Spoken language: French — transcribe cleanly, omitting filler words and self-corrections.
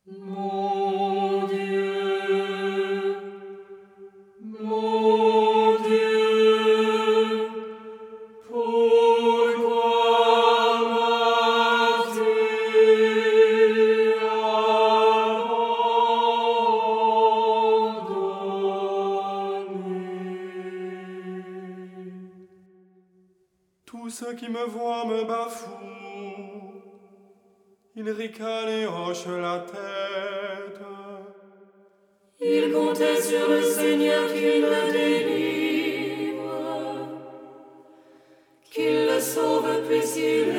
Mon Dieu, mon Dieu, pourquoi m'as-tu abandonné? Tous ceux qui me voient me bafouent. Ils ricanent et hochent la tête. Il comptait sur le Seigneur qu'il le délivre, qu'il le sauve puisqu'il